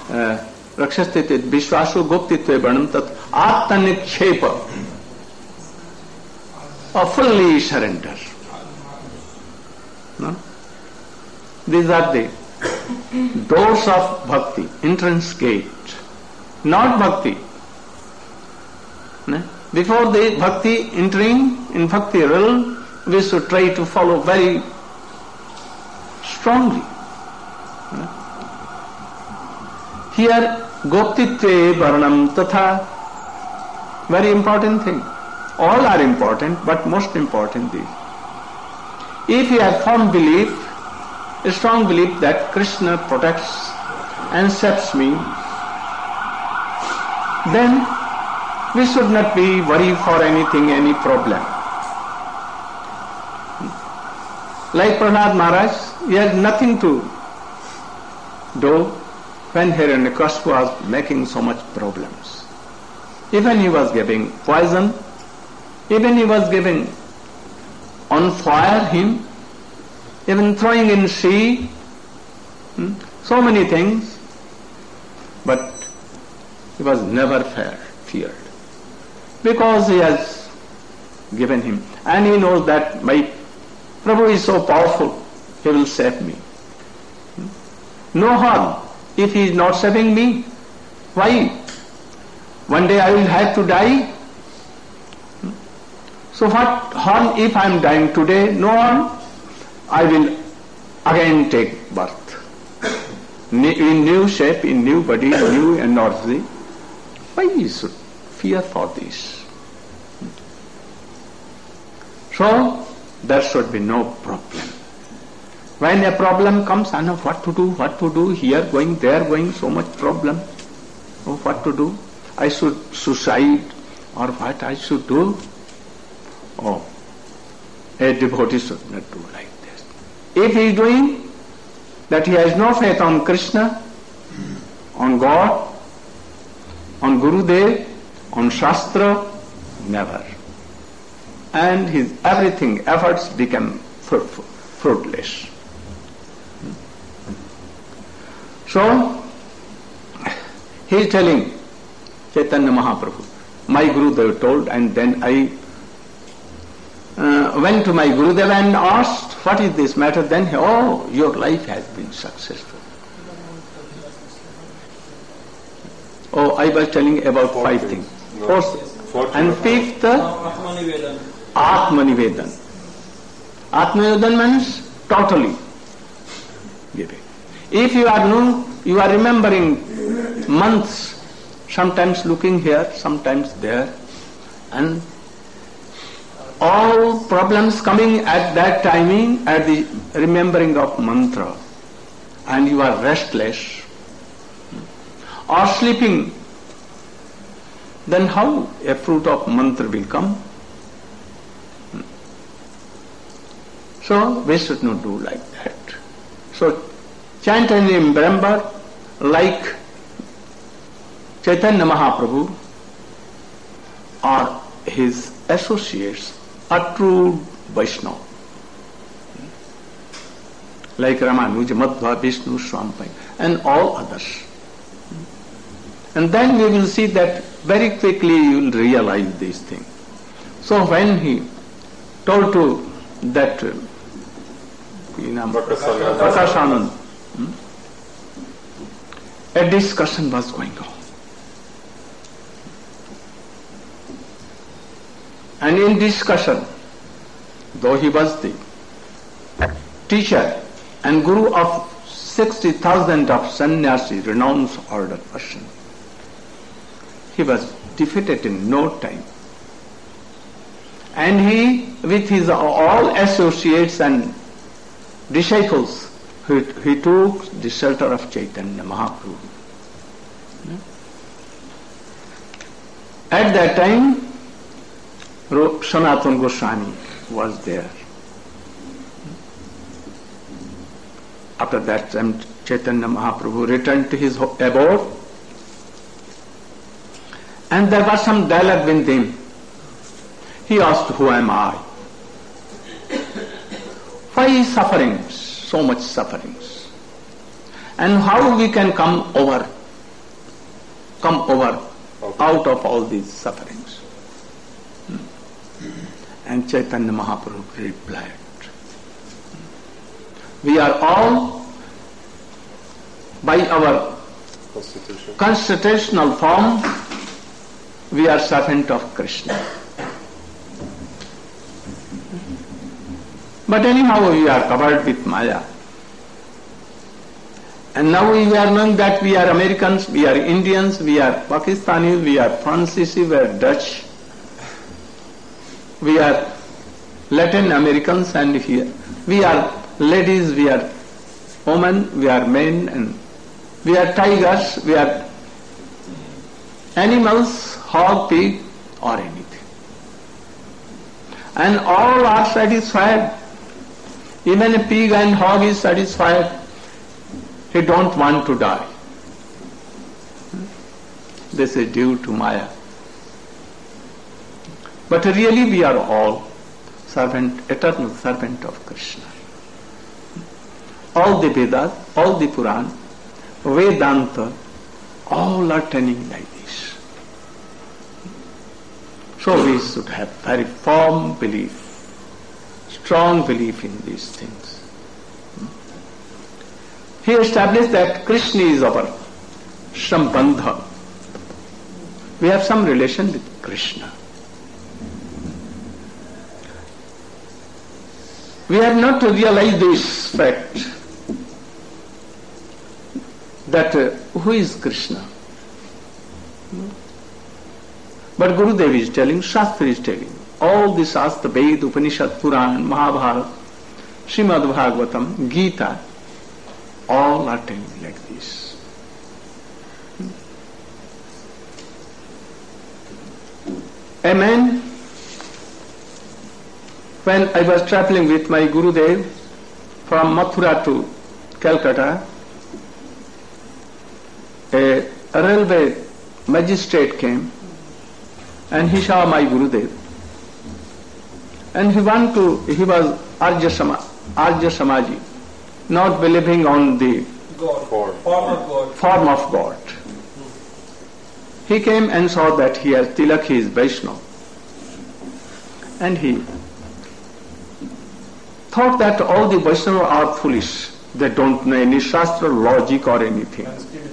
Rakshasthit Vishwasu Goptitve Varnam Tat Atmanikshepa. A fully surrender. No? These are the doors of bhakti, entrance gate. Not bhakti. No? Before the bhakti, entering in bhakti realm, we should try to follow very strongly. No? Here, Goptitve Varnam Tatha, very important thing. All are important, but most important is, if you have firm belief, a strong belief that Krishna protects and saves me, then we should not be worried for anything, any problem. Like Prahlad Maharaj, he had nothing to do when Hiranyakashipu was making so much problems. Even he was giving poison, even he was giving on fire him, even throwing in sea, so many things, but he was never feared. Because he has given him, and he knows that my Prabhu is so powerful, he will save me. No harm if he is not saving me. Why? One day I will have to die. So what harm if I am dying today? No harm. I will again take birth. In new shape, in new body, new energy. Why we should fear for this? So there should be no problem. When a problem comes, I know what to do, here going, there going, so much problem. Oh, what to do? I should suicide, or what I should do? Oh, a devotee should not do like this. If he is doing that, he has no faith on Krishna, on God, on Gurudev, on Shastra, never. And his everything, efforts become fruitless. So, he is telling Chaitanya Mahaprabhu, my Gurudev told, and then I went to my Gurudev and asked, what is this matter? Then he, oh, your life has been successful. Oh, I was telling about five things. Fourth and fifth, Atmanivedan. Atmanivedan means totally giving. If you are remembering months, sometimes looking here, sometimes there, and all problems coming at that timing, at the remembering of mantra, and you are restless or sleeping, then how a fruit of mantra will come? So we should not do like that. So chant and remember like Chaitanya Mahaprabhu or his associates, a true Vaishnava, like Ramanuja, Madhva, Vishnu, Swampai, and all others. And then we will see that very quickly you will realize these things. So when he told to that Prakashanand, a discussion was going on. And in discussion, though he was the teacher and guru of 60,000 of sannyasi, renounced order person, he was defeated in no time. And he, with his all associates and disciples, he took the shelter of Chaitanya Mahaprabhu. At that time, Sanatana Goswami was there. After that time, Chaitanya Mahaprabhu returned to his abode, and there was some dialogue with him. He asked, who am I? Why sufferings, so much sufferings? And how we can come over come over out of all these sufferings? And Chaitanya Mahaprabhu replied, we are all, by our constitutional form, we are servant of Krishna. But anyhow we are covered with Maya. And now we are knowing that we are Americans, we are Indians, we are Pakistanis, we are Franceses, we are Dutch, we are Latin Americans, and here we are ladies, we are women, we are men, and we are tigers, we are animals, hog, pig, or anything. And all are satisfied. Even a pig and hog is satisfied. He don't want to die. This is due to Maya. But really we are all eternal servant of Krishna. All the Vedas, all the Puran, Vedanta, all are telling like this. So we should have very firm belief, strong belief in these things. He established that Krishna is our Sambandha. We have some relation with Krishna. We have not to realize this fact that who is Krishna? But Gurudev is telling, Shastra is telling, all the Shastra, Ved, Upanishad, Puran, Mahabharata, Srimad Bhagavatam, Gita, all are telling like this. A man, when I was traveling with my Gurudev from Mathura to Calcutta, a railway magistrate came and he saw my Gurudev, and he was Arya Samaji, not believing on the form of God. He came and saw that he has tilak, he is Vaishnava, and he thought that all the Vaishnavas are foolish. They don't know any Shastra, logic or anything.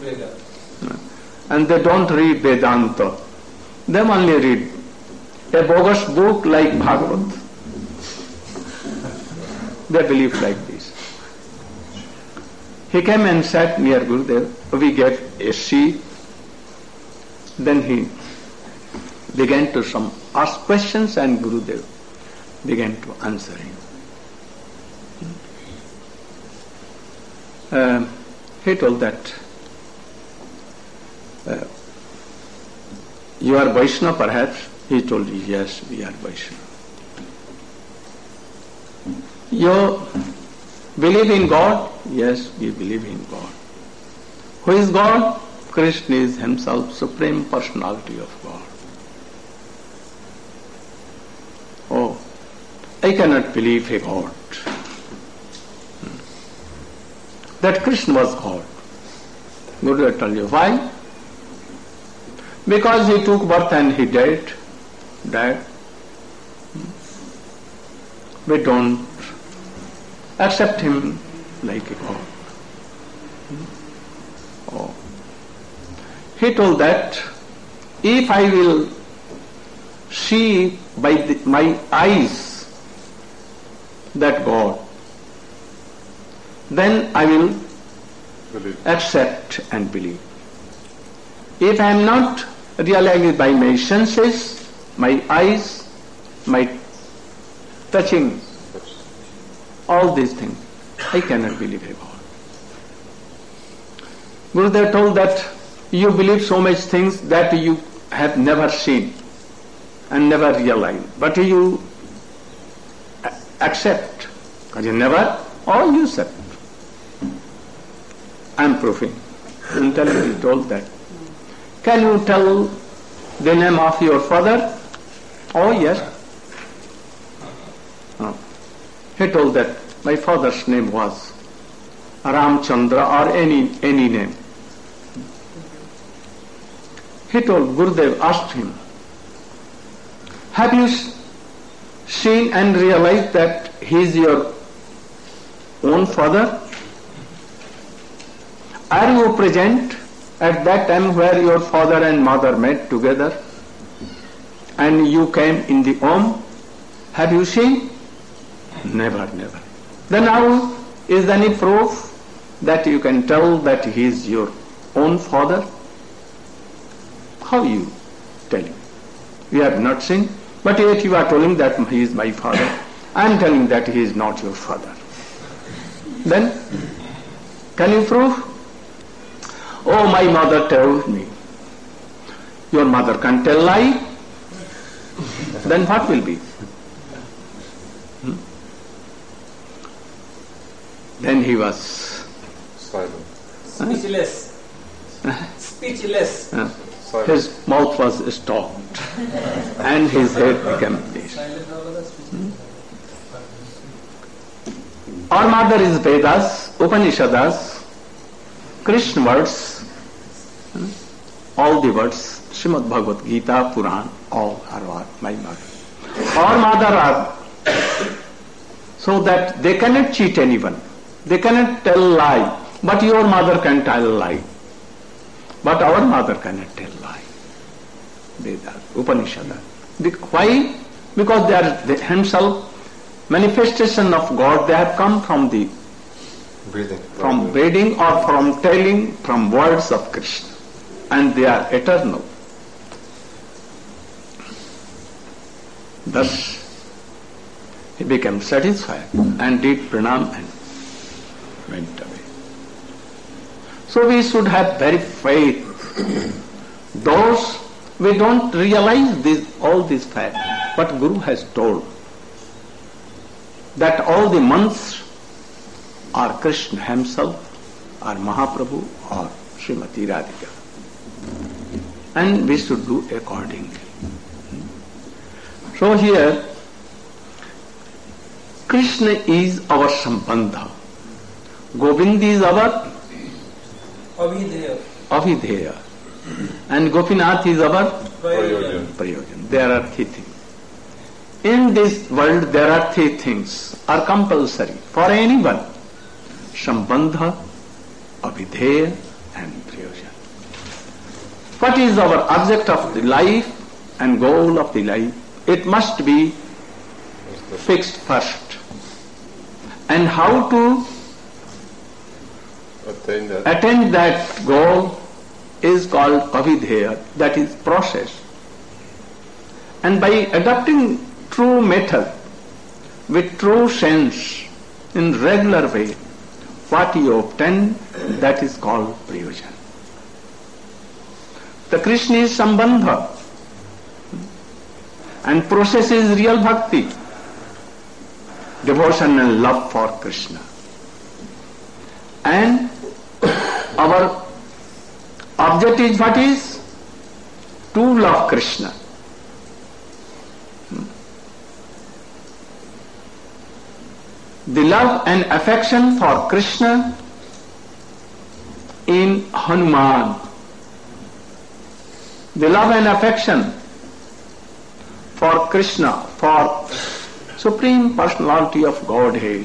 And they don't read Vedanta. They only read a bogus book like Bhagavad. They believe like this. He came and sat near Gurudev. We gave a seat. Then he began to ask questions, and Gurudev began to answer him. He told that you are Vaishnava perhaps? He told, yes, we are Vaishnava. You believe in God? Yes, we believe in God. Who is God? Krishna is himself, Supreme Personality of God. Oh, I cannot believe a God. That Krishna was God. Gurudev told you why? Because he took birth and he died. We don't accept him like a God. Oh. He told that if I will see by my eyes that God, then I will accept and believe. If I am not realized by my senses, my eyes, my touching, all these things, I cannot believe in God. Gurudev told that you believe so much things that you have never seen and never realized, but you accept. Because you never, or you accept. I am proving. Intelligently told that. Can you tell the name of your father? Oh yes. Oh. He told that my father's name was Ramchandra or any name. he told, Gurudev asked him, have you seen and realized that he is your own father? Are you present at that time where your father and mother met together and you came in the home? Have you seen? Never, never. Then how is there any proof that you can tell that he is your own father? How you tell him? You have not seen, but yet you are telling that he is my father. I am telling that he is not your father. Then, can you prove? Oh, my mother told me. Your mother can tell lie? Then what will be? Then he was silent. Speechless. Speechless. His mouth was stopped and his head became this. Our mother is Vedas, Upanishads, Krishna words, all the words, Srimad Bhagavad Gita, Puran, all are my mother. Our mother are so that they cannot cheat anyone. They cannot tell lie, but your mother can tell lie. But our mother cannot tell lie. Vedas, Upanishads. Why? Because they are themselves manifestation of God. They have come from the breathing or from telling from words of Krishna, and they are eternal. Thus he became satisfied and did pranam and went away. So we should have very faith. Those we don't realize all these facts, but Guru has told that all the months are Krishna himself, or Mahaprabhu, or Srimati Radhika. And we should do accordingly. So here, Krishna is our Sambandha. Govind is our Avidheya. And Gopinath is our Prayojan. There are three things. In this world there are three things are compulsory for anyone. Sambandha, Avidheya and Prayojan. What is our object of the life and goal of the life? It must be fixed first. And how to attain that goal is called Avidheya, that is process. And by adopting true method with true sense in regular way, what you obtain, that is called Prayojan. The Krishna is Sambandha and process is real bhakti, devotion and love for Krishna. And our object is what is? To love Krishna. The love and affection for Krishna in Hanuman. The love and affection for Krishna, for Supreme Personality of Godhead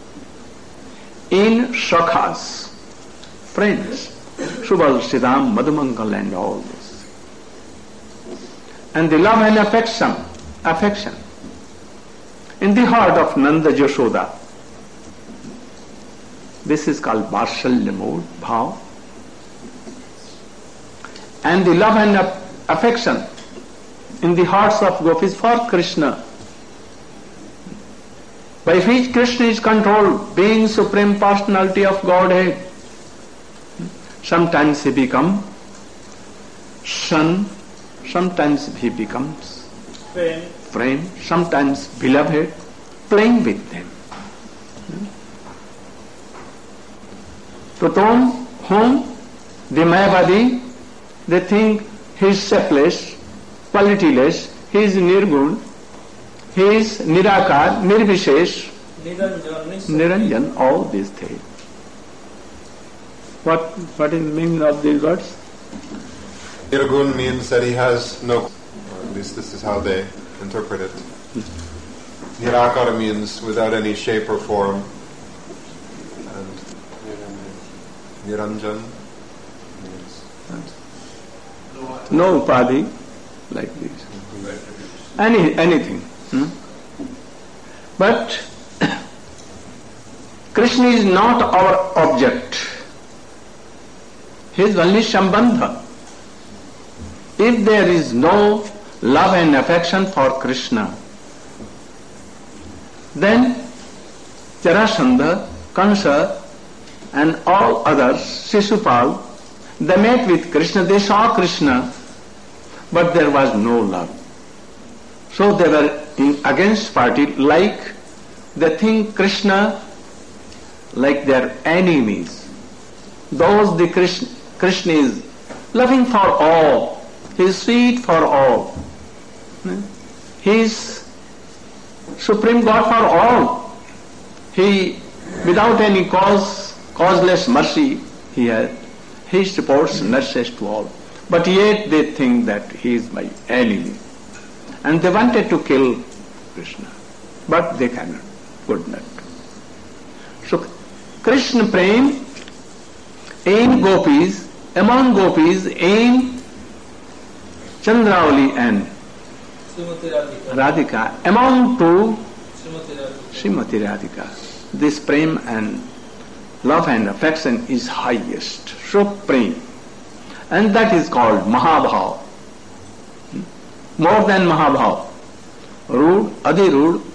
in Shakhas, friends, Subal, Siddham, Madhumangal and all this. And the love and affection in the heart of Nanda Yashoda. This is called Varshalya mode, bhav. And the love and affection in the hearts of gopis for Krishna, by which Krishna is controlled, being Supreme Personality of Godhead. Sometimes he becomes son, sometimes he becomes friend, sometimes beloved, playing with them. To whom the Mayavadi, they think he is shapeless, qualityless, he is nirgun, he is nirakar, nirvishesh, niranjan, all these things. What is the meaning of these words? Nirgun means that he has no, or at least this is how they interpret it. Nirakara means without any shape or form. And Niranjan means no upadhi, like this. Anything. But Krishna is not our object. He is only Shambandha. If there is no love and affection for Krishna, then Jarasandha, Kansa and all others, Shishupal, they met with Krishna, they saw Krishna, but there was no love. So they were in against party, like they think Krishna like their enemies. Those the Krishna is loving for all, he is sweet for all. He is Supreme God for all. He, without any causeless mercy, he supports nurses to all. But yet they think that he is my enemy. And they wanted to kill Krishna. But they cannot, could not. So Krishna Prem in gopis, among gopis in Chandravali and Radhika, among two Srimati Radhika. This prem and love and affection is highest, supreme. And that is called Mahabhav. More than Mahabhav. Rude, Adhi Rude,